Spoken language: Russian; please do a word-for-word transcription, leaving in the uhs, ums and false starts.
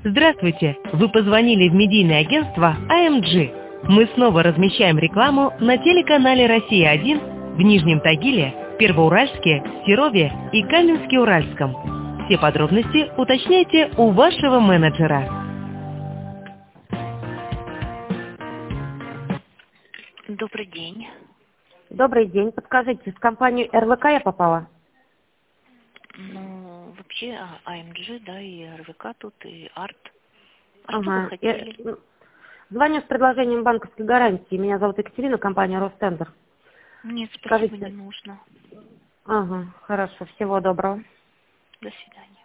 Здравствуйте! Вы позвонили в медийное агентство А Эм Джи. Мы снова размещаем рекламу на телеканале «Россия один» в Нижнем Тагиле, Первоуральске, Серове и Каменске-Уральском. Все подробности уточняйте у вашего менеджера. Добрый день. Добрый день. Подскажите, в компанию Эр Вэ Ка я попала? Ну, вообще А Эм Джи, да, и Эр Вэ Ка тут, и Арт. А что вы Ага. хотели? Я звоню с предложением банковской гарантии. Меня зовут Екатерина, компания Ростендер. Нет, спасибо, Скажите. не нужно. Ага, хорошо. Всего доброго. До свидания.